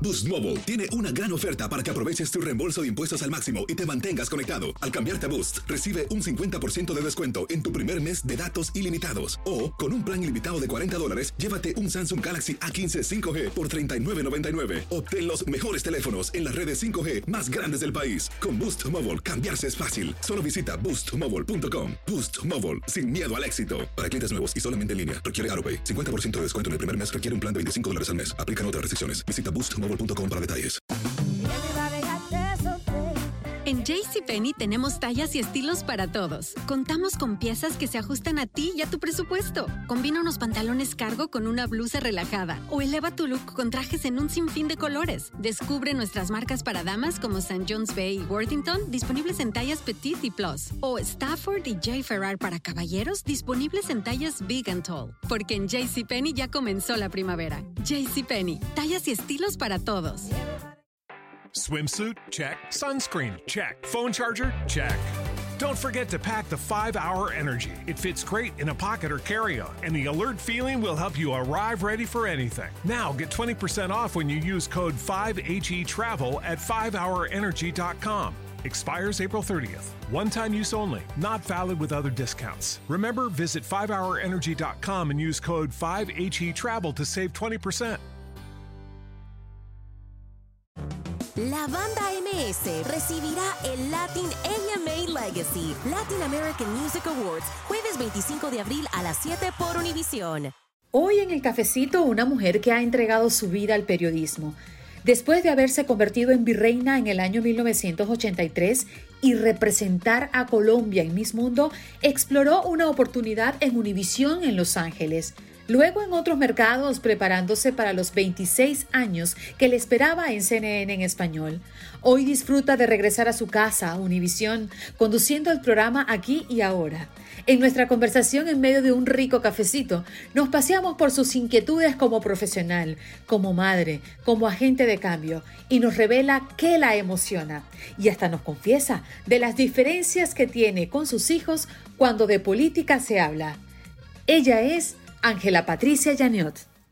Boost Mobile tiene una gran oferta para que aproveches tu reembolso de impuestos al máximo y te mantengas conectado. Al cambiarte a Boost, recibe un 50% de descuento en tu primer mes de datos ilimitados. O, con un plan ilimitado de $40, llévate un Samsung Galaxy A15 5G por $39.99. Obtén los mejores teléfonos en las redes 5G más grandes del país. Con Boost Mobile, cambiarse es fácil. Solo visita boostmobile.com. Boost Mobile, sin miedo al éxito. Para clientes nuevos y solamente en línea, requiere AroPay. 50% de descuento en el primer mes requiere un plan de $25 al mes. Aplican otras restricciones. Visita boostmobile.com para detalles. En JCPenney tenemos tallas y estilos para todos. Contamos con piezas que se ajustan a ti y a tu presupuesto. Combina unos pantalones cargo con una blusa relajada o eleva tu look con trajes en un sinfín de colores. Descubre nuestras marcas para damas como St. John's Bay y Worthington, disponibles en tallas Petite y Plus. O Stafford y J. Ferrar para caballeros, disponibles en tallas Big and Tall. Porque en JCPenney ya comenzó la primavera. JCPenney, tallas y estilos para todos. Swimsuit? Check. Sunscreen? Check. Phone charger? Check. Don't forget to pack the 5-Hour Energy. It fits great in a pocket or carry-on, and the alert feeling will help you arrive ready for anything. Now get 20% off when you use code 5HETRAVEL at 5hourenergy.com. Expires April 30th. One-time use only. Not valid with other discounts. Remember, visit 5hourenergy.com and use code 5HETRAVEL to save 20%. La banda MS recibirá el Latin AMA Legacy Latin American Music Awards jueves 25 de abril a las 7 por Univisión. Hoy en el cafecito, una mujer que ha entregado su vida al periodismo. Después de haberse convertido en virreina en el año 1983 y representar a Colombia en Miss Mundo, exploró una oportunidad en Univisión en Los Ángeles. Luego en otros mercados, preparándose para los 26 años que le esperaba en CNN en español. Hoy disfruta de regresar a su casa, a Univisión, conduciendo el programa Aquí y Ahora. En nuestra conversación en medio de un rico cafecito, nos paseamos por sus inquietudes como profesional, como madre, como agente de cambio, y nos revela qué la emociona. Y hasta nos confiesa de las diferencias que tiene con sus hijos cuando de política se habla. Ella es Ángela Patricia Llaniot.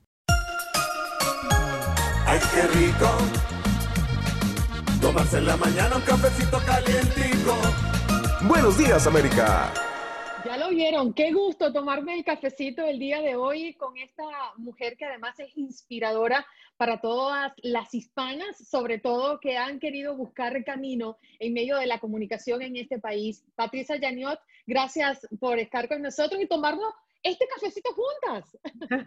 ¡Ay, qué rico! Tomarse en la mañana un cafecito calientico. Buenos días, América. Ya lo vieron, qué gusto tomarme el cafecito el día de hoy con esta mujer que además es inspiradora para todas las hispanas, sobre todo que han querido buscar camino en medio de la comunicación en este país. Patricia Llaniot, gracias por estar con nosotros y tomarnos este cafecito juntas.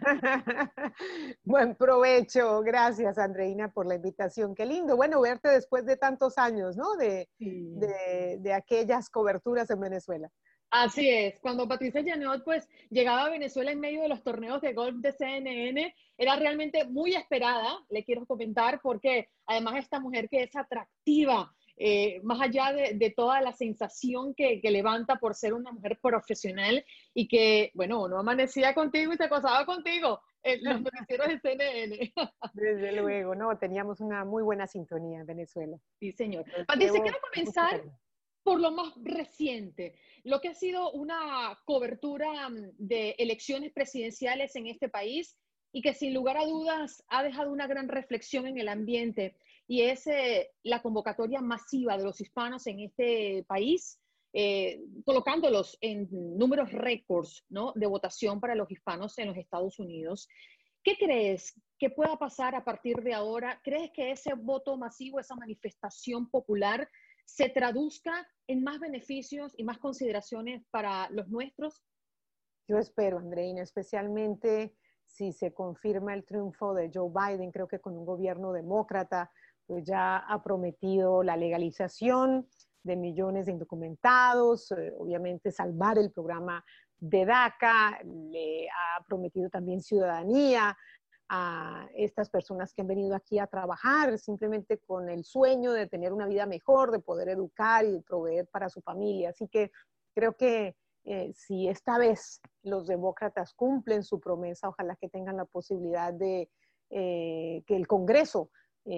Buen provecho. Gracias, Andreina, por la invitación. Qué lindo. Bueno, verte después de tantos años, ¿no? De aquellas coberturas en Venezuela. Así es. Cuando Patricia Llaniot pues llegaba a Venezuela en medio de los torneos de golf de CNN, era realmente muy esperada, le quiero comentar, porque además esta mujer que es atractiva, más allá de toda la sensación que levanta por ser una mujer profesional y que, bueno, no amanecía contigo y se acostaba contigo en los noticieros de CNN. Desde luego, no, teníamos una muy buena sintonía en Venezuela. Sí, señor. Patricia, quiero comenzar por lo más reciente, lo que ha sido una cobertura de elecciones presidenciales en este país y que sin lugar a dudas ha dejado una gran reflexión en el ambiente, y es la convocatoria masiva de los hispanos en este país, colocándolos en números récords, ¿no?, de votación para los hispanos en los Estados Unidos. ¿Qué crees que pueda pasar a partir de ahora? ¿Crees que ese voto masivo, esa manifestación popular, se traduzca en más beneficios y más consideraciones para los nuestros? Yo espero, Andreina, especialmente si se confirma el triunfo de Joe Biden. Creo que con un gobierno demócrata, pues ya ha prometido la legalización de millones de indocumentados, obviamente salvar el programa de DACA, le ha prometido también ciudadanía a estas personas que han venido aquí a trabajar simplemente con el sueño de tener una vida mejor, de poder educar y de proveer para su familia. Así que creo que si esta vez los demócratas cumplen su promesa, ojalá que tengan la posibilidad de que el Congreso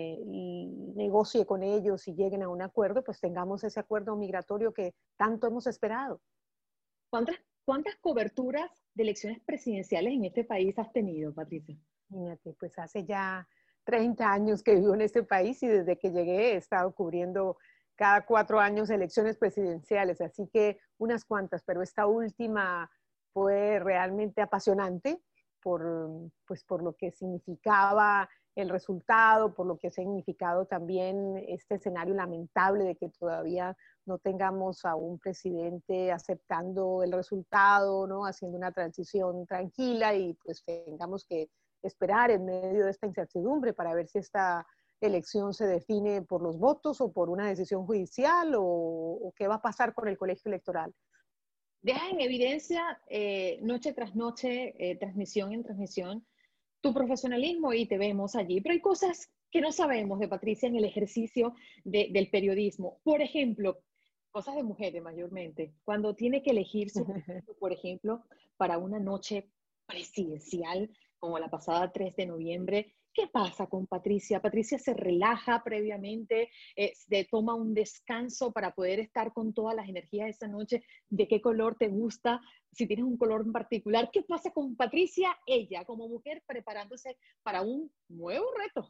negocie con ellos y lleguen a un acuerdo, pues tengamos ese acuerdo migratorio que tanto hemos esperado. ¿Cuántas coberturas de elecciones presidenciales en este país has tenido, Patricia? Fíjate, pues hace ya 30 años que vivo en este país y desde que llegué he estado cubriendo cada 4 años elecciones presidenciales, así que unas cuantas, pero esta última fue realmente apasionante pues por lo que significaba el resultado, por lo que ha significado también este escenario lamentable de que todavía no tengamos a un presidente aceptando el resultado, ¿no? Haciendo una transición tranquila y pues tengamos que esperar en medio de esta incertidumbre para ver si esta elección se define por los votos o por una decisión judicial o qué va a pasar con el colegio electoral. Deja en evidencia noche tras noche, transmisión en transmisión, tu profesionalismo y te vemos allí. Pero hay cosas que no sabemos de Patricia en el ejercicio del periodismo. Por ejemplo, cosas de mujeres mayormente. Cuando tiene que elegir su, por ejemplo, para una noche presidencial, como la pasada 3 de noviembre, ¿qué pasa con Patricia? Patricia se relaja previamente, se toma un descanso para poder estar con todas las energías esa noche. ¿De qué color te gusta? Si tienes un color en particular. ¿Qué pasa con Patricia, ella como mujer, preparándose para un nuevo reto?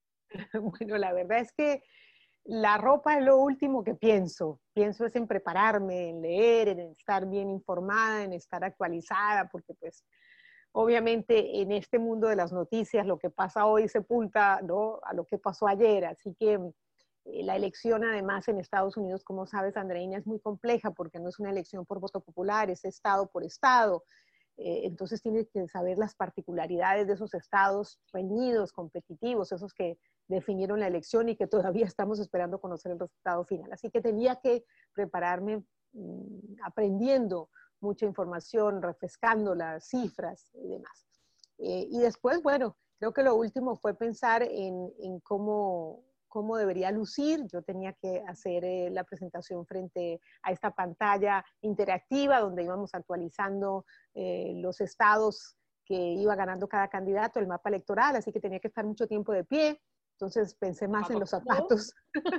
Bueno, la verdad es que la ropa es lo último que pienso. Pienso es en prepararme, en leer, en estar bien informada, en estar actualizada, porque pues obviamente en este mundo de las noticias lo que pasa hoy sepulta, ¿no?, a lo que pasó ayer. Así que la elección además en Estados Unidos, como sabes, Andreina, es muy compleja porque no es una elección por voto popular, es estado por estado. Entonces tienes que saber las particularidades de esos estados reñidos, competitivos, esos que definieron la elección y que todavía estamos esperando conocer el resultado final. Así que tenía que prepararme aprendiendo mucha información, refrescando las cifras y demás. Y después, bueno, creo que lo último fue pensar en cómo debería lucir. Yo tenía que hacer la presentación frente a esta pantalla interactiva donde íbamos actualizando los estados que iba ganando cada candidato, el mapa electoral, así que tenía que estar mucho tiempo de pie. Entonces pensé más en los zapatos,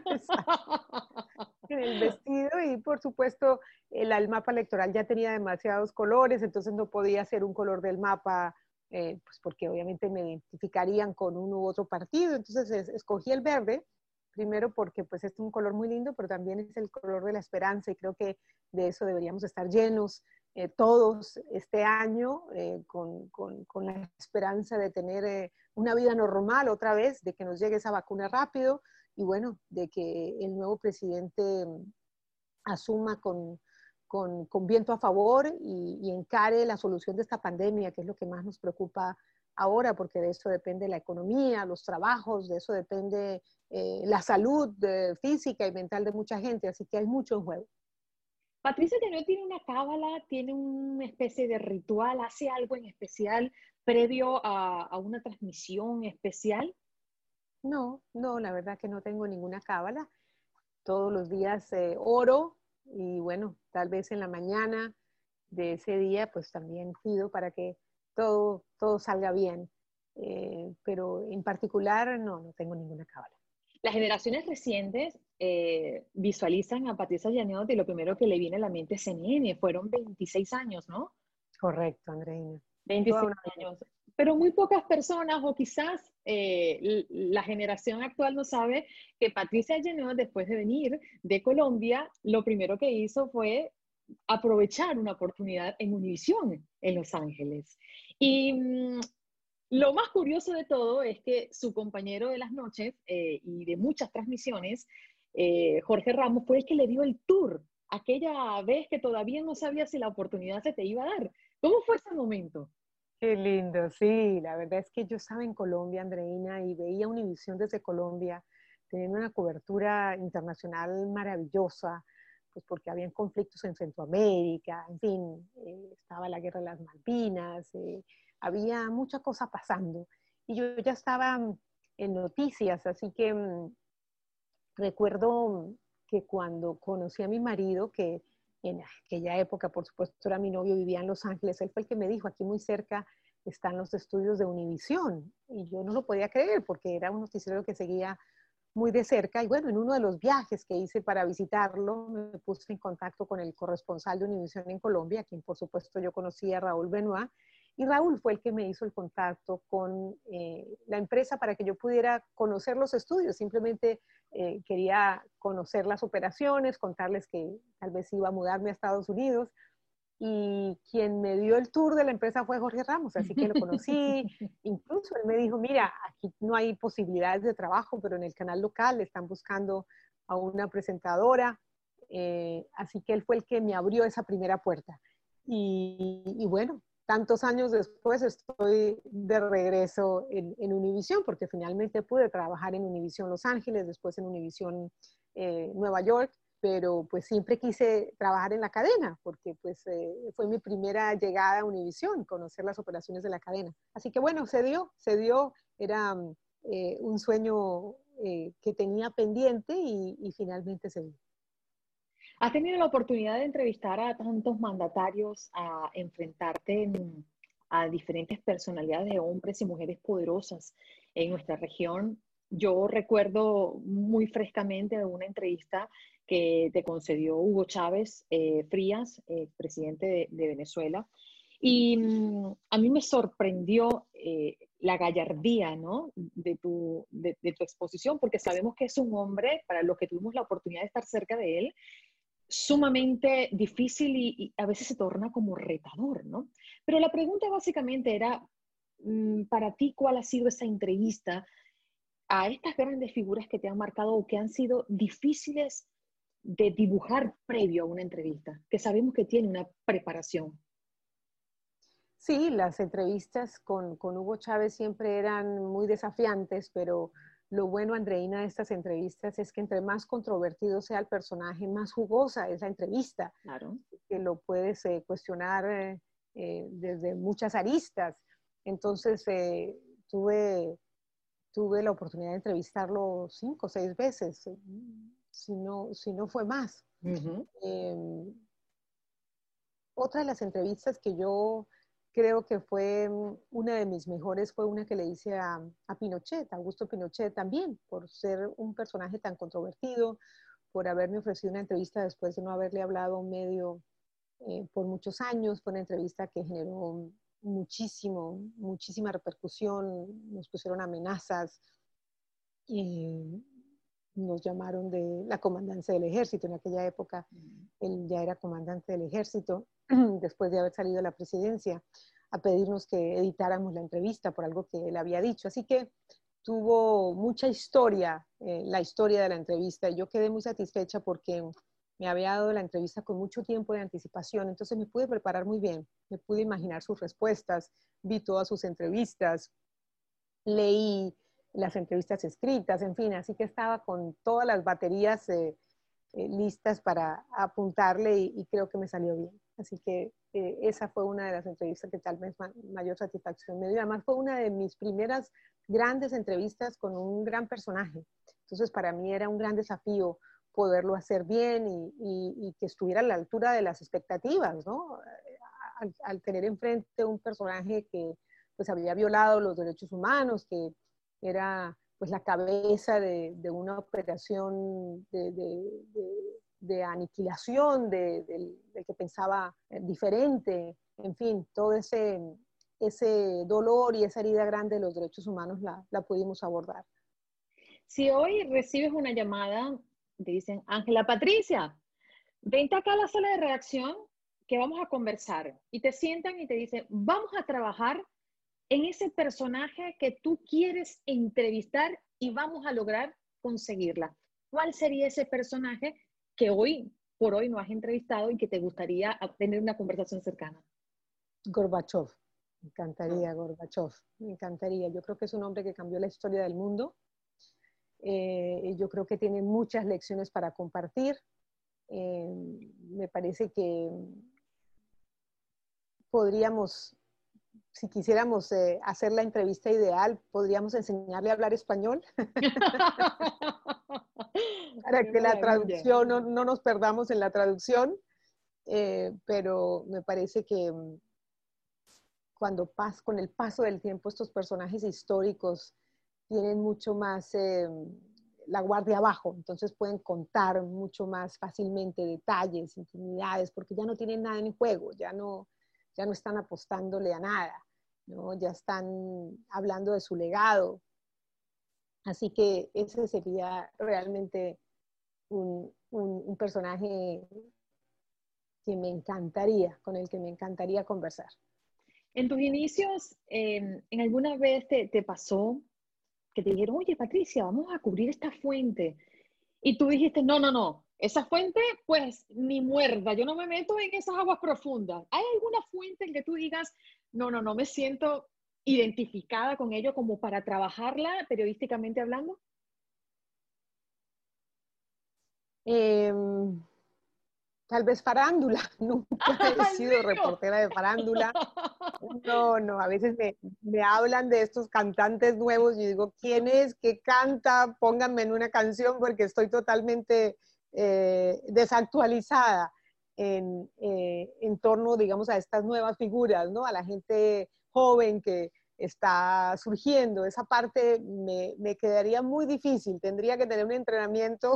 en el vestido y por supuesto el mapa electoral ya tenía demasiados colores, entonces no podía ser un color del mapa, pues porque obviamente me identificarían con uno u otro partido. Entonces escogí el verde, primero porque pues es un color muy lindo, pero también es el color de la esperanza y creo que de eso deberíamos estar llenos todos este año con la esperanza de tener una vida normal otra vez, de que nos llegue esa vacuna rápido y bueno, de que el nuevo presidente asuma con viento a favor y encare la solución de esta pandemia, que es lo que más nos preocupa ahora, porque de eso depende la economía, los trabajos, de eso depende la salud física y mental de mucha gente, así que hay mucho en juego. Patricia Llaneó tiene una cábala, tiene una especie de ritual, hace algo en especial previo a una transmisión especial. No, la verdad que no tengo ninguna cábala. Todos los días oro y bueno, tal vez en la mañana de ese día pues también pido para que todo salga bien. Pero en particular no tengo ninguna cábala. Las generaciones recientes visualizan a Patricia Llaneó y lo primero que le viene a la mente es CNN. Fueron 26 años, ¿no? Correcto, Andreina. 26 años. Pero muy pocas personas, o quizás la generación actual no sabe que Patricia Llaneó, después de venir de Colombia, lo primero que hizo fue aprovechar una oportunidad en Univisión en Los Ángeles. Y lo más curioso de todo es que su compañero de las noches y de muchas transmisiones, Jorge Ramos, fue el que le dio el tour aquella vez que todavía no sabía si la oportunidad se te iba a dar. ¿Cómo fue ese momento? Qué lindo, sí, la verdad es que yo estaba en Colombia, Andreina, y veía Univisión desde Colombia, teniendo una cobertura internacional maravillosa, pues porque habían conflictos en Centroamérica, en fin, estaba la guerra de las Malvinas, había mucha cosa pasando. Y yo ya estaba en noticias, así que recuerdo que cuando conocí a mi marido, que en aquella época, por supuesto, era mi novio, vivía en Los Ángeles, él fue el que me dijo, aquí muy cerca están los estudios de Univisión. Y yo no lo podía creer porque era un noticiero que seguía muy de cerca. Y bueno, en uno de los viajes que hice para visitarlo, me puse en contacto con el corresponsal de Univisión en Colombia, a quien por supuesto yo conocía, Raúl Benoit, Y Raúl fue el que me hizo el contacto con la empresa para que yo pudiera conocer los estudios. Simplemente quería conocer las operaciones, contarles que tal vez iba a mudarme a Estados Unidos. Y quien me dio el tour de la empresa fue Jorge Ramos, así que lo conocí. Incluso él me dijo, mira, aquí no hay posibilidades de trabajo, pero en el canal local están buscando a una presentadora. Así que él fue el que me abrió esa primera puerta. Y bueno, tantos años después estoy de regreso en Univisión, porque finalmente pude trabajar en Univisión Los Ángeles, después en Univisión Nueva York, pero pues siempre quise trabajar en la cadena, porque pues fue mi primera llegada a Univisión, conocer las operaciones de la cadena. Así que bueno, se dio, era un sueño que tenía pendiente y finalmente se dio. ¿Has tenido la oportunidad de entrevistar a tantos mandatarios, a enfrentarte a diferentes personalidades de hombres y mujeres poderosas en nuestra región? Yo recuerdo muy frescamente una entrevista que te concedió Hugo Chávez Frías, presidente de Venezuela, y a mí me sorprendió la gallardía, ¿no? de tu exposición, porque sabemos que es un hombre, para los que tuvimos la oportunidad de estar cerca de él, sumamente difícil y a veces se torna como retador, ¿no? Pero la pregunta básicamente era, para ti, ¿cuál ha sido esa entrevista a estas grandes figuras que te han marcado o que han sido difíciles de dibujar previo a una entrevista, que sabemos que tiene una preparación? Sí, las entrevistas con Hugo Chávez siempre eran muy desafiantes, pero lo bueno, Andreina, de estas entrevistas es que entre más controvertido sea el personaje, más jugosa es la entrevista. Claro. Que lo puedes cuestionar desde muchas aristas. Entonces, tuve la oportunidad de entrevistarlo 5 o 6 veces, si no fue más. Otra de las entrevistas que yo creo que fue una de mis mejores fue una que le hice a Pinochet, a Augusto Pinochet también, por ser un personaje tan controvertido, por haberme ofrecido una entrevista después de no haberle hablado a un medio por muchos años. Fue una entrevista que generó muchísima repercusión, nos pusieron amenazas, nos llamaron de la comandancia del ejército. En aquella época él ya era comandante del ejército, después de haber salido de la presidencia, a pedirnos que editáramos la entrevista por algo que él había dicho. Así que tuvo mucha historia, la historia de la entrevista, y yo quedé muy satisfecha porque me había dado la entrevista con mucho tiempo de anticipación, entonces me pude preparar muy bien, me pude imaginar sus respuestas, vi todas sus entrevistas, leí las entrevistas escritas, en fin, así que estaba con todas las baterías listas para apuntarle y creo que me salió bien. Así que esa fue una de las entrevistas que tal vez mayor satisfacción me dio. Además fue una de mis primeras grandes entrevistas con un gran personaje. Entonces para mí era un gran desafío poderlo hacer bien y que estuviera a la altura de las expectativas, ¿no? Al tener enfrente un personaje que pues había violado los derechos humanos, que era pues la cabeza de una operación de aniquilación, de que pensaba diferente, en fin, todo ese dolor y esa herida grande de los derechos humanos la pudimos abordar. Si hoy recibes una llamada, te dicen, Ángela Patricia, vente acá a la sala de redacción que vamos a conversar, y te sientan y te dicen, vamos a trabajar en ese personaje que tú quieres entrevistar y vamos a lograr conseguirla. ¿Cuál sería ese personaje que hoy por hoy no has entrevistado y que te gustaría tener una conversación cercana? Gorbachev. Me encantaría Gorbachev. Me encantaría. Yo creo que es un hombre que cambió la historia del mundo. Yo creo que tiene muchas lecciones para compartir. Me parece que podríamos, si quisiéramos hacer la entrevista ideal, podríamos enseñarle a hablar español para que la traducción no nos perdamos en la traducción, pero me parece que con el paso del tiempo estos personajes históricos tienen mucho más la guardia abajo, entonces pueden contar mucho más fácilmente detalles, intimidades, porque ya no tienen nada en juego, ya no ya no están apostándole a nada, ¿no? Ya están hablando de su legado. Así que ese sería realmente un personaje que me encantaría, con el que me encantaría conversar. En tus inicios, ¿en alguna vez te pasó que te dijeron, oye, Patricia, vamos a cubrir esta fuente? Y tú dijiste, no, esa fuente, pues, ni muerda, yo no me meto en esas aguas profundas. ¿Hay alguna fuente en que tú digas, no me siento identificada con ello como para trabajarla periodísticamente hablando? Tal vez farándula, nunca he sido reportera de farándula. No, a veces me hablan de estos cantantes nuevos y digo, ¿quién es? ¿Qué canta? Pónganme en una canción porque estoy totalmente desactualizada en torno, digamos, a estas nuevas figuras, ¿no? A la gente joven que está surgiendo. Esa parte me quedaría muy difícil. Tendría que tener un entrenamiento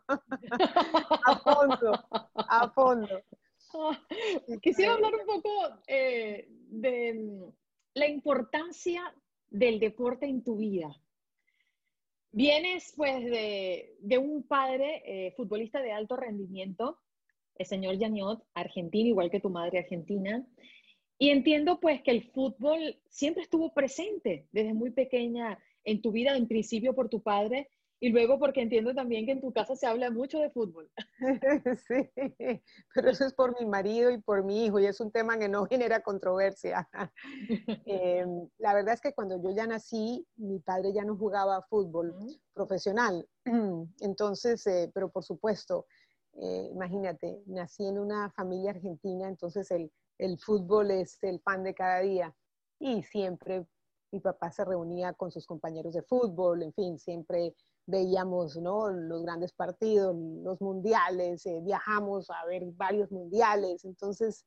a fondo. Quisiera hablar un poco de la importancia del deporte en tu vida. Vienes pues de un padre futbolista de alto rendimiento, el señor Yaniot, argentino, igual que tu madre argentina, y entiendo pues que el fútbol siempre estuvo presente desde muy pequeña en tu vida, en principio por tu padre, y luego porque entiendo también que en tu casa se habla mucho de fútbol. Sí, pero eso es por mi marido y por mi hijo, y es un tema que no genera controversia. La verdad es que cuando yo ya nací, mi padre ya no jugaba fútbol profesional. Entonces, pero por supuesto, imagínate, nací en una familia argentina, entonces el fútbol es el pan de cada día. Y siempre mi papá se reunía con sus compañeros de fútbol, en fin, siempre veíamos, ¿no?, los grandes partidos, los mundiales, viajamos a ver varios mundiales. Entonces,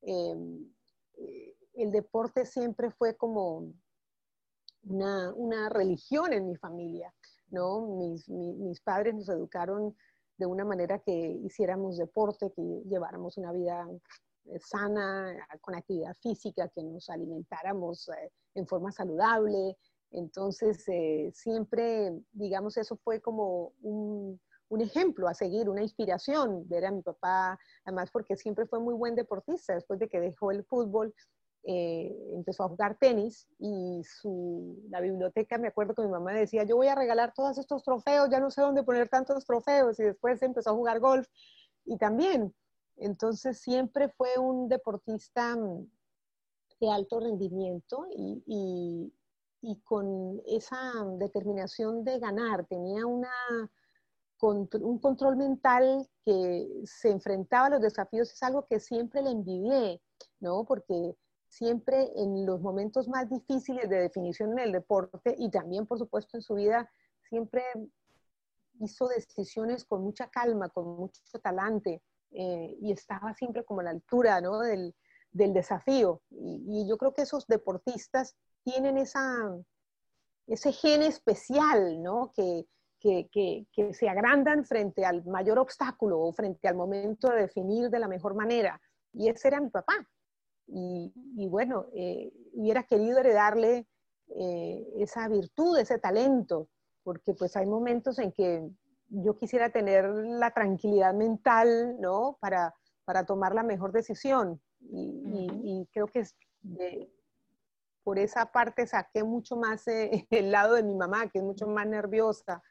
el deporte siempre fue como una religión en mi familia, ¿no? Mis padres nos educaron de una manera que hiciéramos deporte, que lleváramos una vida sana, con actividad física, que nos alimentáramos en forma saludable. Entonces, siempre, digamos, eso fue como un ejemplo a seguir, una inspiración, ver a mi papá, además porque siempre fue muy buen deportista. Después de que dejó el fútbol, empezó a jugar tenis, y la biblioteca, me acuerdo que mi mamá decía, yo voy a regalar todos estos trofeos, ya no sé dónde poner tantos trofeos, y después empezó a jugar golf, y también. Entonces siempre fue un deportista de alto rendimiento y con esa determinación de ganar. Tenía un control mental que se enfrentaba a los desafíos. Es algo que siempre le envidié, ¿no? Porque siempre en los momentos más difíciles de definición en el deporte, y también por supuesto en su vida, siempre hizo decisiones con mucha calma, con mucho talante, y estaba siempre como a la altura, ¿no?, del desafío. Y yo creo que esos deportistas tienen ese gen especial, ¿no?, que se agrandan frente al mayor obstáculo o frente al momento de definir de la mejor manera. Y ese era mi papá. Y bueno, hubiera querido heredarle esa virtud, ese talento, porque pues hay momentos en que yo quisiera tener la tranquilidad mental, ¿no?, para tomar la mejor decisión. Y creo que por esa parte saqué mucho más el lado de mi mamá, que es mucho más nerviosa.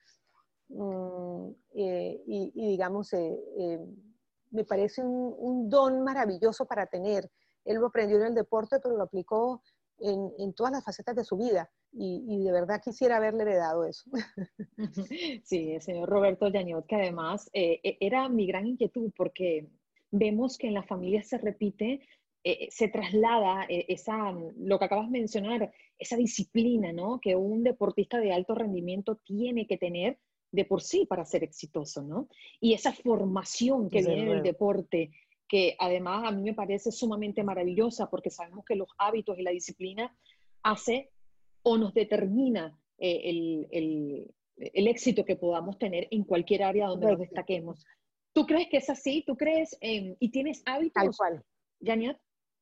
Y digamos, me parece un don maravilloso para tener. Él lo aprendió en el deporte, pero lo aplicó en todas las facetas de su vida. Y de verdad quisiera haberle heredado eso. Sí, el señor Roberto Yaniot, que además era mi gran inquietud, porque vemos que en la familia se repite, se traslada lo que acabas de mencionar, esa disciplina, ¿no?, que un deportista de alto rendimiento tiene que tener de por sí para ser exitoso, ¿no? Y esa formación que viene del deporte, que además a mí me parece sumamente maravillosa, porque sabemos que los hábitos y la disciplina hace o nos determina el éxito que podamos tener en cualquier área donde nos destaquemos. ¿Tú crees que es así? ¿Tú crees y tienes hábitos, Tal cual. Yaniot?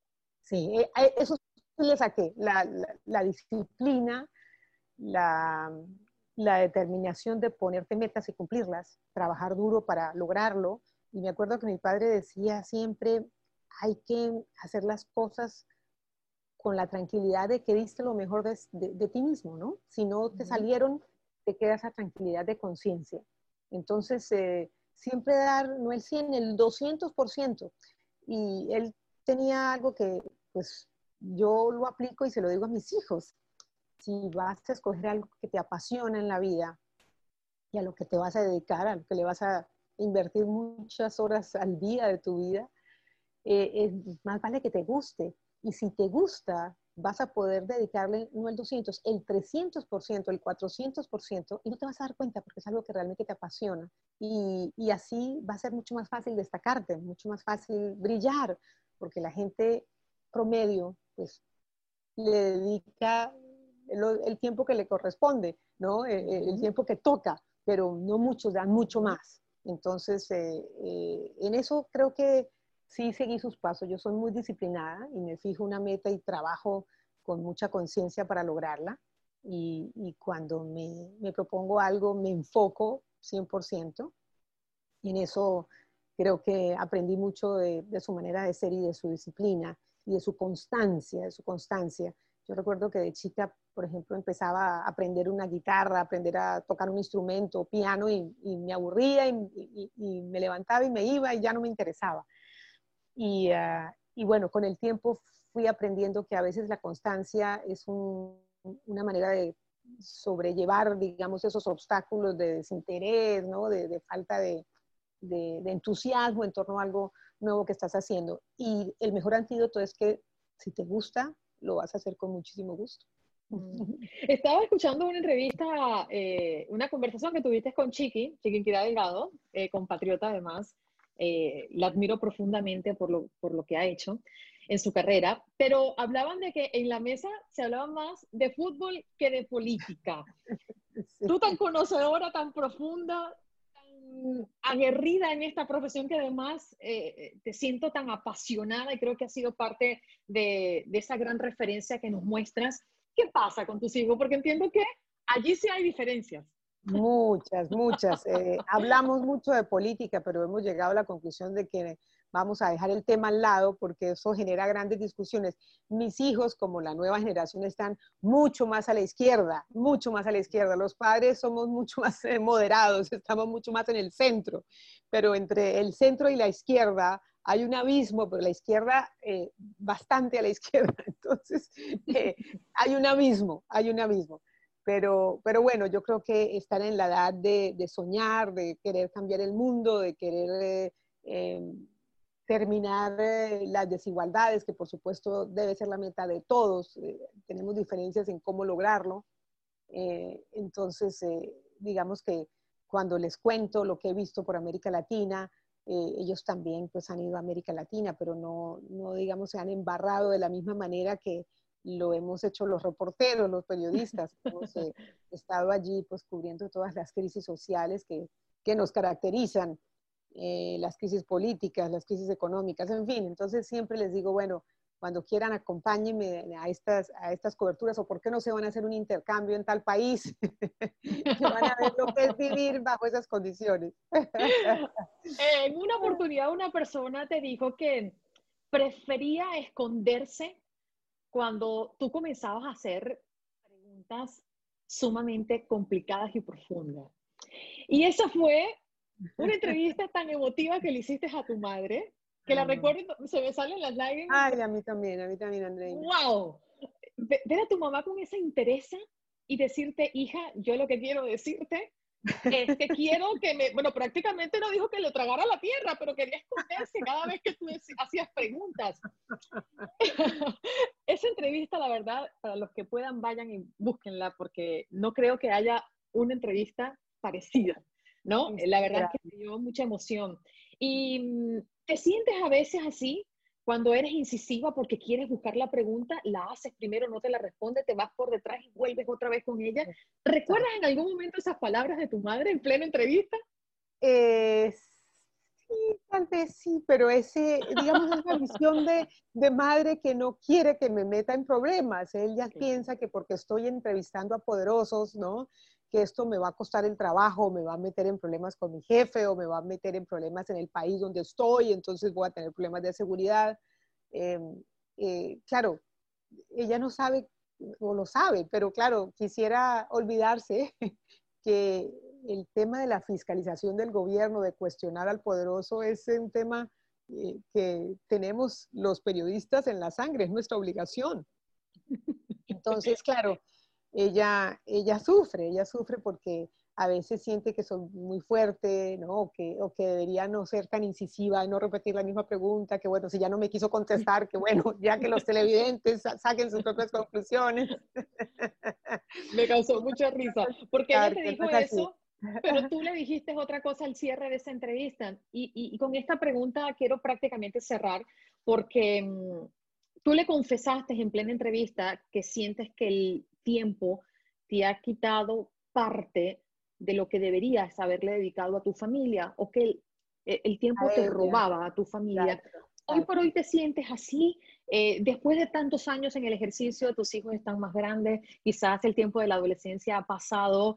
Sí, eso sí le saqué, la disciplina, la, la determinación de ponerte metas y cumplirlas, trabajar duro para lograrlo. Y me acuerdo que mi padre decía siempre, hay que hacer las cosas con la tranquilidad de que diste lo mejor de ti mismo, ¿no? Si no te salieron, te queda esa tranquilidad de conciencia. Entonces, siempre dar, no el 100, el 200%. Y él tenía algo que, pues, yo lo aplico y se lo digo a mis hijos. Si vas a escoger algo que te apasiona en la vida y a lo que te vas a dedicar, a lo que le vas a invertir muchas horas al día de tu vida, más vale que te guste. Y si te gusta, vas a poder dedicarle no el 200, el 300%, el 400%, y no te vas a dar cuenta porque es algo que realmente te apasiona. Y así va a ser mucho más fácil destacarte, mucho más fácil brillar, porque la gente promedio, pues, le dedica el tiempo que le corresponde, ¿no? El tiempo que toca, pero no muchos dan mucho más. Entonces, en eso creo que sí seguí sus pasos. Yo soy muy disciplinada y me fijo una meta y trabajo con mucha conciencia para lograrla. Y cuando me propongo algo, me enfoco 100%. Y en eso creo que aprendí mucho de su manera de ser y de su disciplina y de su constancia, de su constancia. Yo recuerdo que de chica, por ejemplo, empezaba a aprender una guitarra, a aprender a tocar un instrumento, piano, y me aburría y me levantaba y me iba y ya no me interesaba. Y bueno, con el tiempo fui aprendiendo que a veces la constancia es una manera de sobrellevar, digamos, esos obstáculos de desinterés, ¿no? De falta de entusiasmo en torno a algo nuevo que estás haciendo. Y el mejor antídoto es que si te gusta, lo vas a hacer con muchísimo gusto. Estaba escuchando una entrevista, una conversación que tuviste con Chiquinquirá Delgado, compatriota además. La admiro profundamente por lo que ha hecho en su carrera, pero hablaban de que en la mesa se hablaba más de fútbol que de política. Sí. Tú tan conocedora, tan profunda, tan aguerrida en esta profesión que además te siento tan apasionada y creo que ha sido parte de esa gran referencia que nos muestras. ¿Qué pasa con tus hijos? Porque entiendo que allí sí hay diferencias. Muchas, muchas. Hablamos mucho de política, pero hemos llegado a la conclusión de que vamos a dejar el tema al lado porque eso genera grandes discusiones. Mis hijos, como la nueva generación, están mucho más a la izquierda, mucho más a la izquierda. Los padres somos mucho más moderados, estamos mucho más en el centro, pero entre el centro y la izquierda hay un abismo, pero la izquierda, bastante a la izquierda. Entonces, hay un abismo, hay un abismo. Pero bueno, yo creo que están en la edad de soñar, de querer cambiar el mundo, de querer terminar las desigualdades, que por supuesto debe ser la meta de todos. Tenemos diferencias en cómo lograrlo. Entonces, digamos que cuando les cuento lo que he visto por América Latina, ellos también pues han ido a América Latina, pero no digamos, se han embarrado de la misma manera que lo hemos hecho los reporteros, los periodistas. Hemos estado allí pues cubriendo todas las crisis sociales que nos caracterizan, las crisis políticas, las crisis económicas, en fin. Entonces siempre les digo, bueno, cuando quieran acompáñenme a estas coberturas, o por qué no se van a hacer un intercambio en tal país, que van a ver lo que es vivir bajo esas condiciones. En una oportunidad una persona te dijo que prefería esconderse cuando tú comenzabas a hacer preguntas sumamente complicadas y profundas. Y esa fue una entrevista tan emotiva que le hiciste a tu madre, que la recuerdo, se me salen las lágrimas. Ay, a mí también, Andreina. ¡Wow! Ver a tu mamá con esa interés y decirte, hija, yo lo que quiero decirte es que quiero que bueno, prácticamente no dijo que le tragara la tierra, pero quería esconderse cada vez que tú hacías preguntas. Esa entrevista, la verdad, para los que puedan, vayan y búsquenla, porque no creo que haya una entrevista parecida, ¿no? La verdad es que me dio mucha emoción. ¿Y te sientes a veces así? Cuando eres incisiva porque quieres buscar la pregunta, la haces primero, no te la responde, te vas por detrás y vuelves otra vez con ella. ¿Recuerdas en algún momento esas palabras de tu madre en plena entrevista? Tal vez sí, pero digamos, es la visión de madre que no quiere que me meta en problemas. Ella piensa que porque estoy entrevistando a poderosos, ¿no? Que esto me va a costar el trabajo, me va a meter en problemas con mi jefe o me va a meter en problemas en el país donde estoy, entonces voy a tener problemas de seguridad. Eh, claro, ella no sabe o lo sabe, pero claro, quisiera olvidarse que el tema de la fiscalización del gobierno, de cuestionar al poderoso, es un tema que tenemos los periodistas en la sangre, es nuestra obligación. Entonces, claro, ella sufre porque a veces siente que soy muy fuerte, ¿no? O que debería no ser tan incisiva y no repetir la misma pregunta, que bueno, si ya no me quiso contestar, que bueno, ya que los televidentes saquen sus propias conclusiones. Me causó mucha risa, porque ella te Que no dijo es así. eso, pero tú le dijiste otra cosa al cierre de esa entrevista. Y con esta pregunta quiero prácticamente cerrar, porque tú le confesaste en plena entrevista que sientes que el tiempo te ha quitado parte de lo que deberías haberle dedicado a tu familia, o que el tiempo A te ella, robaba a tu familia. exacto, Hoy por hoy exacto. te sientes así. Después de tantos años en el ejercicio, tus hijos están más grandes, quizás el tiempo de la adolescencia ha pasado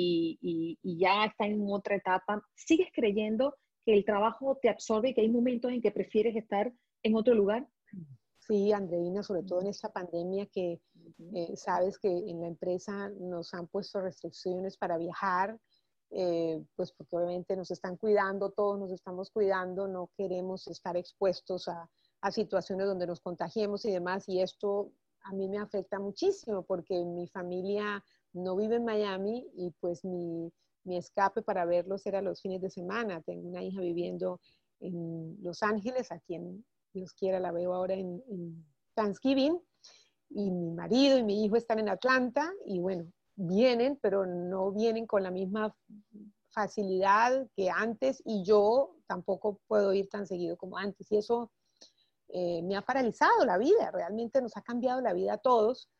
y ya está en otra etapa. ¿Sigues creyendo que el trabajo te absorbe y que hay momentos en que prefieres estar en otro lugar? Sí, Andreina, sobre todo en esta pandemia que sabes que en la empresa nos han puesto restricciones para viajar, pues porque obviamente nos están cuidando, todos nos estamos cuidando, no queremos estar expuestos a situaciones donde nos contagiemos y demás, y esto a mí me afecta muchísimo porque mi familia no vive en Miami y pues mi escape para verlos era los fines de semana. Tengo una hija viviendo en Los Ángeles, a quien Dios quiera la veo ahora en Thanksgiving, y mi marido y mi hijo están en Atlanta y bueno, vienen, pero no vienen con la misma facilidad que antes y yo tampoco puedo ir tan seguido como antes y eso me ha paralizado la vida, realmente nos ha cambiado la vida a todos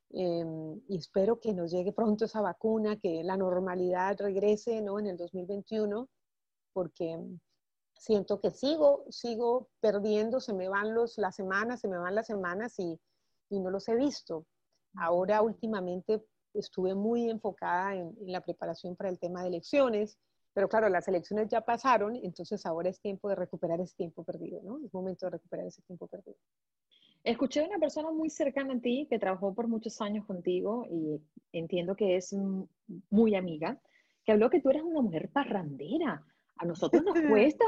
y espero que nos llegue pronto esa vacuna, que la normalidad regrese, ¿no? En el 2021, porque siento que sigo perdiendo, se me van las semanas y no los he visto. Ahora últimamente estuve muy enfocada en la preparación para el tema de elecciones, pero claro, las elecciones ya pasaron, entonces ahora es tiempo de recuperar ese tiempo perdido, ¿no? Es momento de recuperar ese tiempo perdido. Escuché a una persona muy cercana a ti que trabajó por muchos años contigo y entiendo que es muy amiga, que habló que tú eras una mujer parrandera. A nosotros nos cuesta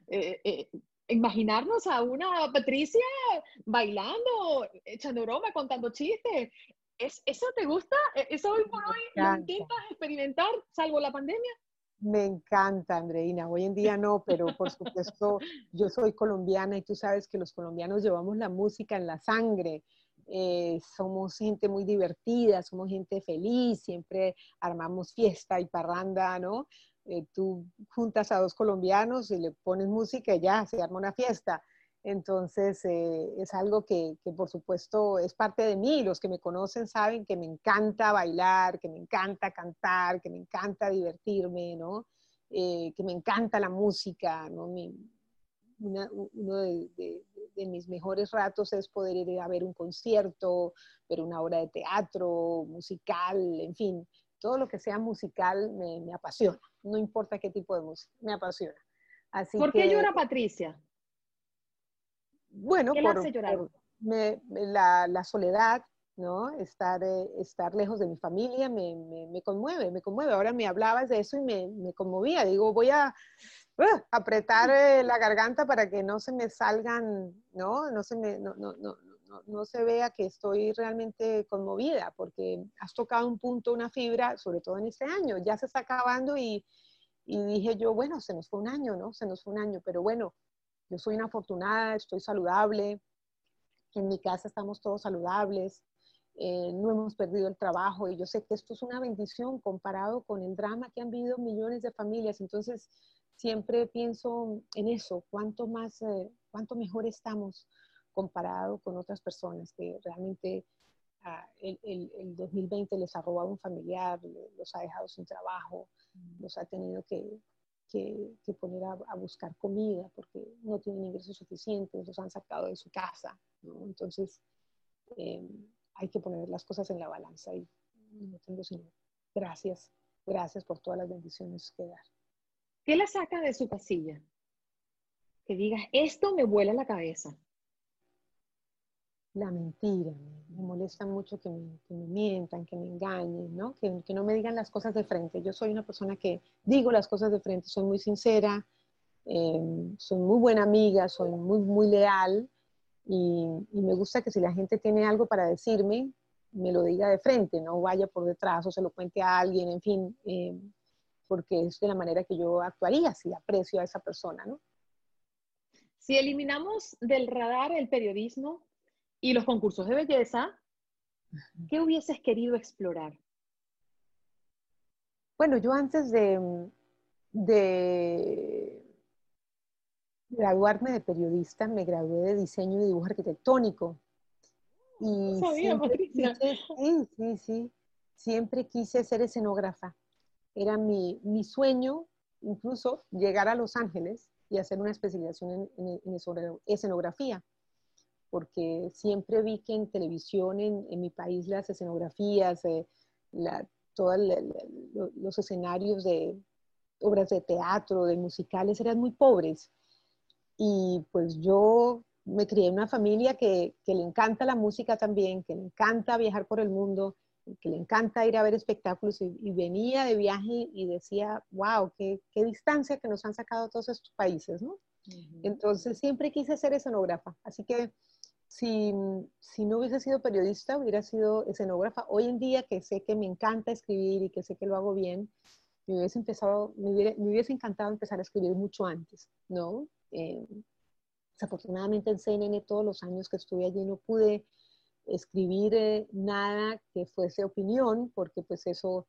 imaginarnos a una Patricia bailando, echando broma, contando chistes. ¿Eso te gusta? ¿Eso hoy por hoy Me lo encanta. intentas experimentar, salvo la pandemia? Me encanta, Andreina. Hoy en día no, pero por supuesto yo soy colombiana y tú sabes que los colombianos llevamos la música en la sangre. Somos gente muy divertida, somos gente feliz, siempre armamos fiesta y parranda, ¿no? Tú juntas a dos colombianos y le pones música y ya se arma una fiesta. Entonces es algo que por supuesto es parte de mí. Los que me conocen saben que me encanta bailar, que me encanta cantar, que me encanta divertirme, ¿no? Que me encanta la música, ¿no? Uno de mis mejores ratos es poder ir a ver un concierto, ver una obra de teatro, musical, en fin, todo lo que sea musical me apasiona, no importa qué tipo de música, me apasiona. Así ¿Por qué que llora Patricia? bueno, ¿Qué la hace llorar? la soledad, ¿no? Estar lejos de mi familia me conmueve, me conmueve. Ahora me hablabas de eso y me conmovía. Digo, voy a apretar la garganta para que no se me salgan, ¿no? No se vea que estoy realmente conmovida, porque has tocado un punto, una fibra, sobre todo en este año. Ya se está acabando y dije yo, bueno, se nos fue un año, ¿no? Se nos fue un año, pero bueno, yo soy una afortunada, estoy saludable, en mi casa estamos todos saludables, no hemos perdido el trabajo y yo sé que esto es una bendición comparado con el drama que han vivido millones de familias. Entonces, siempre pienso en eso, cuánto mejor estamos comparado con otras personas que realmente el 2020 les ha robado un familiar, los ha dejado sin trabajo, los ha tenido que poner a buscar comida porque no tienen ingresos suficientes, los han sacado de su casa, ¿no? Entonces, hay que poner las cosas en la balanza y no tengo sino gracias, gracias por todas las bendiciones que dar. ¿Qué la saca de su casilla? Que digas, esto me vuela la cabeza. La mentira, me molesta mucho que me mientan, que me engañen, ¿no? Que no me digan las cosas de frente. Yo soy una persona que digo las cosas de frente, soy muy sincera, soy muy buena amiga, soy muy, muy leal y me gusta que si la gente tiene algo para decirme, me lo diga de frente, no vaya por detrás o se lo cuente a alguien, en fin, porque es de la manera que yo actuaría si aprecio a esa persona, ¿no? Si eliminamos del radar el periodismo y los concursos de belleza, ¿qué hubieses querido explorar? Bueno, yo antes de graduarme de periodista, me gradué de diseño y dibujo arquitectónico. Y no sabía, Patricia. Siempre quise ser escenógrafa. Era mi sueño, incluso llegar a Los Ángeles y hacer una especialización en escenografía, porque siempre vi que en televisión en mi país las escenografías, todos los escenarios de obras de teatro, de musicales, eran muy pobres. Y pues yo me crié en una familia que le encanta la música también, que le encanta viajar por el mundo, que le encanta ir a ver espectáculos y venía de viaje y decía, wow, qué distancia que nos han sacado todos estos países, ¿no? Uh-huh. Entonces siempre quise ser escenógrafa, así que si no hubiese sido periodista, hubiera sido escenógrafa. Hoy en día que sé que me encanta escribir y que sé que lo hago bien, me hubiese encantado empezar a escribir mucho antes, ¿no? Desafortunadamente en CNN todos los años que estuve allí no pude escribir nada que fuese opinión, porque pues eso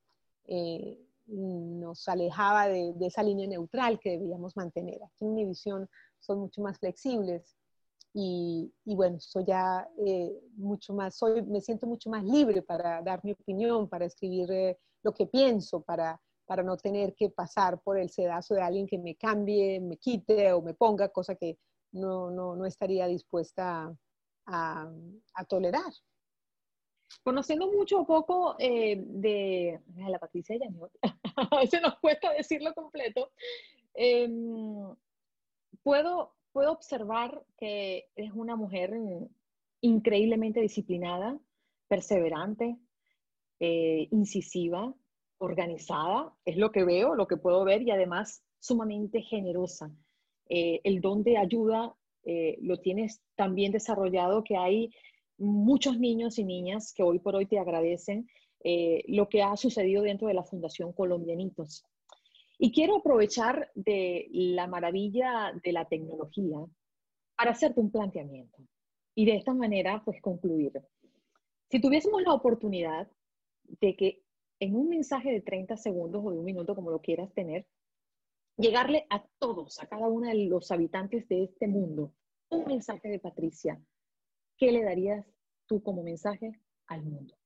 nos alejaba de esa línea neutral que debíamos mantener. Aquí en Univisión son mucho más flexibles y bueno, soy ya mucho más, me siento mucho más libre para dar mi opinión, para escribir lo que pienso, para no tener que pasar por el sedazo de alguien que me cambie, me quite o me ponga, cosa que no estaría dispuesta a tolerar. Conociendo mucho o poco de la Patricia Yaniot, a veces nos cuesta decirlo completo, puedo observar que es una mujer increíblemente disciplinada, perseverante, incisiva, organizada, es lo que veo, lo que puedo ver, y además sumamente generosa. El don de ayuda lo tienes tan bien desarrollado que hay muchos niños y niñas que hoy por hoy te agradecen lo que ha sucedido dentro de la Fundación Colombianitos. Y quiero aprovechar de la maravilla de la tecnología para hacerte un planteamiento y de esta manera pues concluir. Si tuviésemos la oportunidad de que en un mensaje de 30 segundos o de un minuto, como lo quieras tener, llegarle a todos, a cada uno de los habitantes de este mundo, un mensaje de Patricia, ¿qué le darías tú como mensaje al mundo?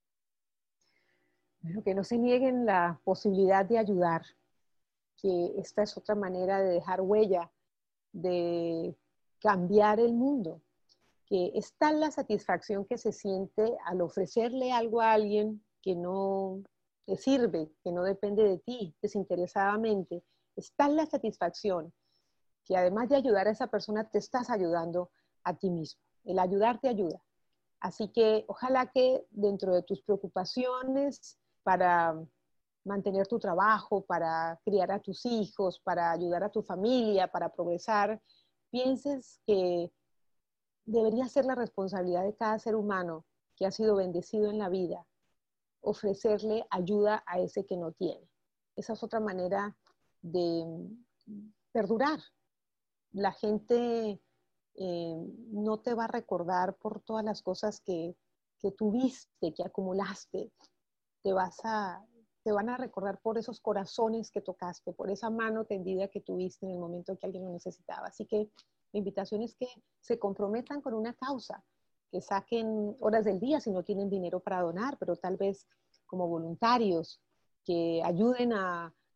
Bueno, que no se nieguen la posibilidad de ayudar, que esta es otra manera de dejar huella, de cambiar el mundo, que es tal la satisfacción que se siente al ofrecerle algo a alguien que no te sirve, que no depende de ti desinteresadamente, es tal la satisfacción que además de ayudar a esa persona te estás ayudando a ti mismo. El ayudar te ayuda. Así que ojalá que dentro de tus preocupaciones para mantener tu trabajo, para criar a tus hijos, para ayudar a tu familia, para progresar, pienses que debería ser la responsabilidad de cada ser humano que ha sido bendecido en la vida, ofrecerle ayuda a ese que no tiene. Esa es otra manera de perdurar. La gente no te va a recordar por todas las cosas que tuviste, que acumulaste. Te van a recordar por esos corazones que tocaste, por esa mano tendida que tuviste en el momento que alguien lo necesitaba. Así que mi invitación es que se comprometan con una causa, que saquen horas del día si no tienen dinero para donar, pero tal vez como voluntarios, que ayuden a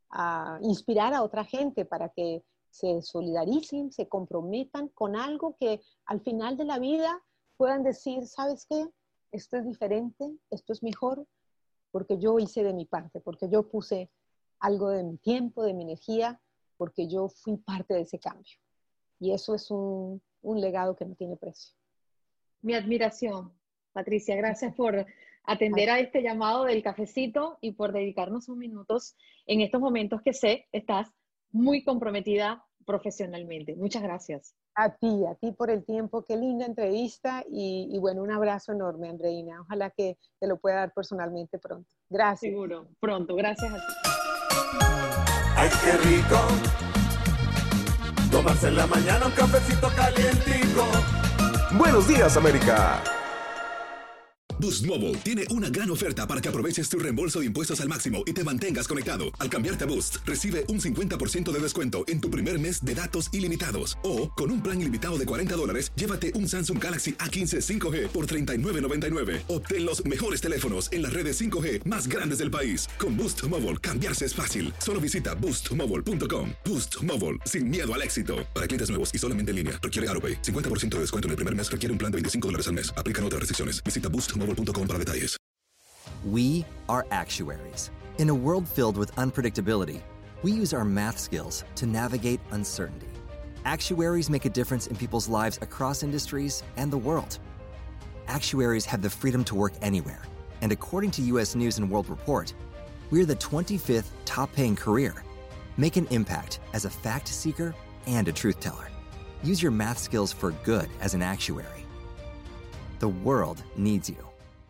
inspirar a otra gente para que se solidaricen, se comprometan con algo que al final de la vida puedan decir, ¿sabes qué? Esto es diferente, esto es mejor, porque yo hice de mi parte, porque yo puse algo de mi tiempo, de mi energía, porque yo fui parte de ese cambio. Y eso es un legado que no tiene precio. Mi admiración, Patricia. Gracias por atender a este llamado del cafecito y por dedicarnos unos minutos en estos momentos que sé estás muy comprometida profesionalmente. Muchas gracias. A ti por el tiempo. Qué linda entrevista y bueno, un abrazo enorme, Andreina. Ojalá que te lo pueda dar personalmente pronto. Gracias. Seguro, pronto. Gracias a ti. Ay, qué rico. Tomarse en la mañana un cafecito calientico. Buenos días, América. Boost Mobile tiene una gran oferta para que aproveches tu reembolso de impuestos al máximo y te mantengas conectado. Al cambiarte a Boost, recibe un 50% de descuento en tu primer mes de datos ilimitados. O, con un plan ilimitado de $40, llévate un Samsung Galaxy A15 5G por $39.99. Obtén los mejores teléfonos en las redes 5G más grandes del país. Con Boost Mobile, cambiarse es fácil. Solo visita boostmobile.com. Boost Mobile, sin miedo al éxito. Para clientes nuevos y solamente en línea, requiere AroPay. 50% de descuento en el primer mes requiere un plan de $25 al mes. Aplican otras restricciones. Visita boostmobile.com para detalles. We are actuaries. In a world filled with unpredictability, we use our math skills to navigate uncertainty. Actuaries make a difference in people's lives across industries and the world. Actuaries have the freedom to work anywhere, and according to U.S. News & World Report, we're the 25th top-paying career. Make an impact as a fact seeker and a truth teller. Use your math skills for good as an actuary. The world needs you.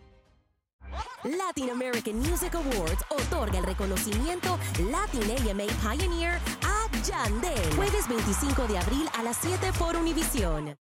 Latin American Music Awards otorga el reconocimiento Latin AMA Pioneer a Yandel. Jueves 25 de abril a las 7 por Univision.